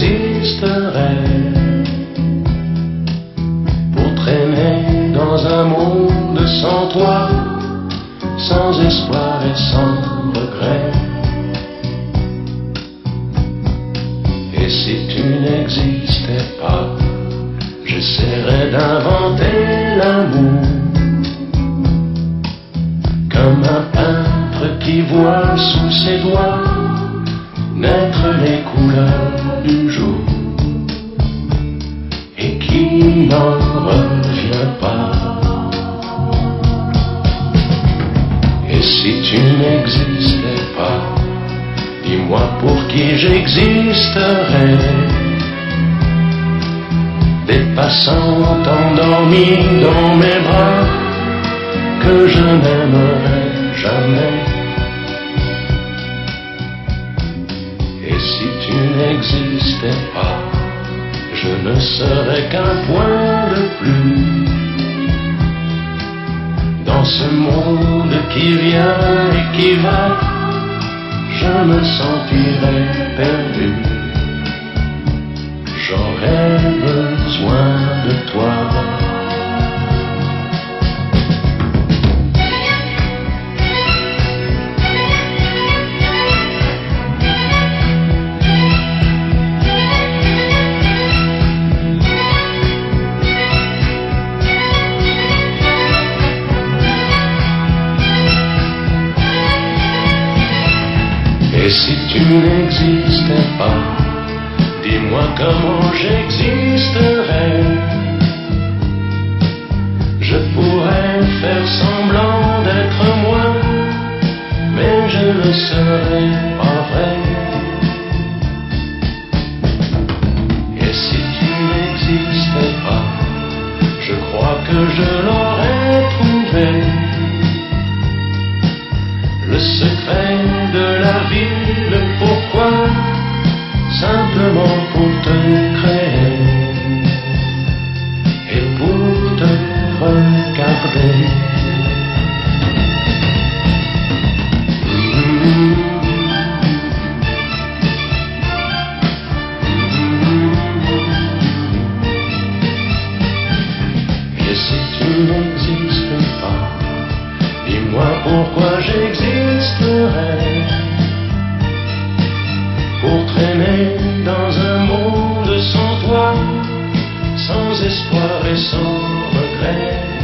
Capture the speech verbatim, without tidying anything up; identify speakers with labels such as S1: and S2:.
S1: existerais pour traîner dans un monde sans toi, sans espoir et sans regret. Et si tu n'existais pas, j'essaierais d'inventer l'amour, comme un peintre qui voit sous ses doigts naître les couleurs du jour et qui n'en revient pas. Et si tu n'existais pas, dis-moi pour qui j'existerais. Des passants endormis dans mes bras que je n'aimerais jamais. Et si tu n'existais pas, je ne serais qu'un point de plus dans ce monde qui vient et qui va. Je me sentirais perdu. J'aurais besoin de toi. Et si tu n'existais pas, dis-moi comment j'existerais. Je pourrais faire semblant d'être moi, mais je ne serais pas vrai. Et si tu n'existais pas, je crois que je l'aurais trouvé. Le secret de la vie, le pourquoi, simplement pour te créer et pour te regarder. Mmh. Et si tu n'existais pas, dis-moi pourquoi j'existerais. Pour traîner dans un monde sans toi, sans espoir et sans regret.